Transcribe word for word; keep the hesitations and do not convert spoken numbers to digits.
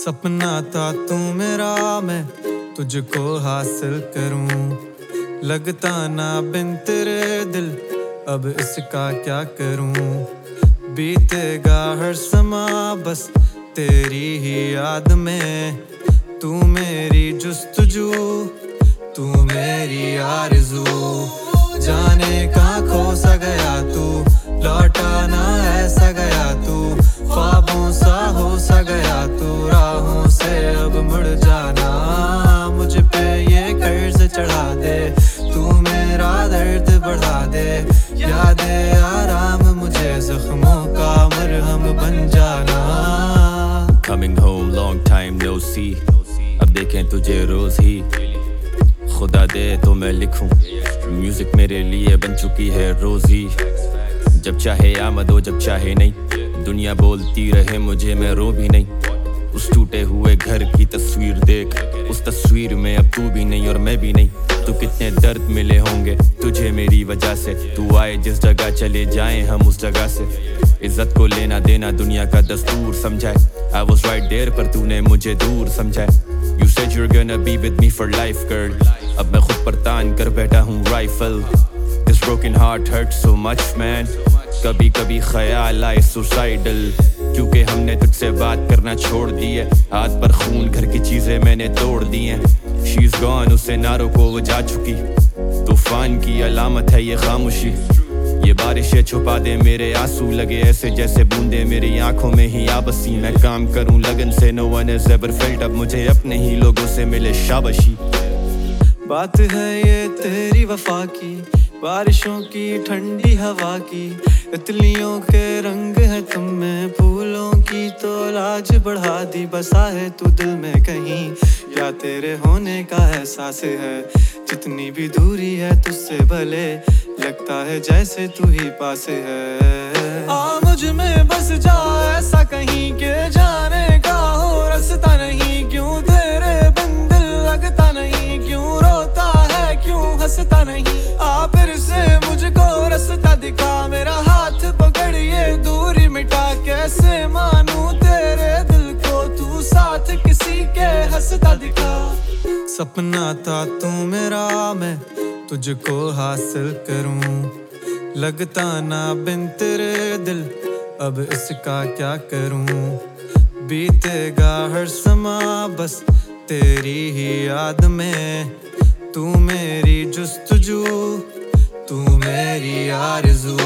सपना था तू मेरा, मैं तुझको हासिल करूं। लगता ना बिन तेरे दिल, अब इसका क्या करूं। बीतेगा हर समा बस तेरी ही याद में। तू मेरी जुस्तजू, तू मेरी आरज़ू। जाने कहाँ खो सा गया तू, लौटा ना ऐसा गया तू। ख्वाबों सा हो सा गया तू, राहों से अब मुड़ जाना। मुझ पे ये कर्ज चढ़ा दे, तू मेरा दर्द बढ़ा दे। यादे आराम मुझे जख्मों का मरहम बन जाना। Coming home long time no see, अब देखें तुझे रोज ही। खुदा दे तो मैं लिखूं, म्यूजिक मेरे लिए बन चुकी है रोज ही। जब चाहे आमद हो जब चाहे नहीं, दुनिया बोलती रहे मुझे मैं रो भी नहीं। उस टूटे हुए घर की तस्वीर देख, उस तस्वीर में अब तू भी नहीं और मैं भी नहीं। तो कितने दर्द मिले होंगे तुझे मेरी वजह से। तू आए जिस जगह चले जाएं हम उस जगह से। इज्जत को लेना देना दुनिया का दस्तूर समझाए। I was right there पर तूने मुझे दूर समझाए। You said you're gonna be with me for life girl, अब मैं खुद पर तान कर बैठा हूँ rifle. This broken heart hurts so much man, कभी कभी ख्याल आए सुसाइडल। क्योंकि हमने तुझसे बात करना छोड़ दी है, हाथ पर खून घर की चीजें मैंने तोड़ दी हैं। She's gone, उसे ना रोको वो जा चुकी। तूफान की अलामत है ये खामोशी। ये बारिशें छुपा दे मेरे आंसू, लगे ऐसे जैसे बूंदे मेरी आंखों में ही आ बसी। मैं काम करूं लगन से, no one has ever felt, अब मुझे अपने ही लोगों से मिले शाबाशी। बात है ये तेरी वफा की, बारिशों की ठंडी हवा की। तितलियों के रंग है तुम में, फूलों की तो लाज बढ़ा दी। बसा है तू दिल में कहीं, या तेरे होने का एहसास है। जितनी भी दूरी है तुझसे भले, लगता है जैसे तू ही पास है। आ मुझ में बस जा ऐसा कहीं के जाने का हो रास्ता नहीं। क्यों तेरे बिन दिल लगता नहीं, क्यों रोता है क्यों हंसता नहीं। आ फिर से मुझको रास्ता दिखा, मेरा हाथ पकड़ ये दूरी मिटा। कैसे मानूं तेरे दिल को, तू साथ किसी के हंसता दिखा। सपना था तू मेरा, मैं तुझको हासिल करूं। लगता ना बिन तेरे दिल, अब इसका क्या करूं। बीतेगा हर समा बस तेरी ही याद में। तू मेरी जुस्तजू, तू मेरी आरज़ू।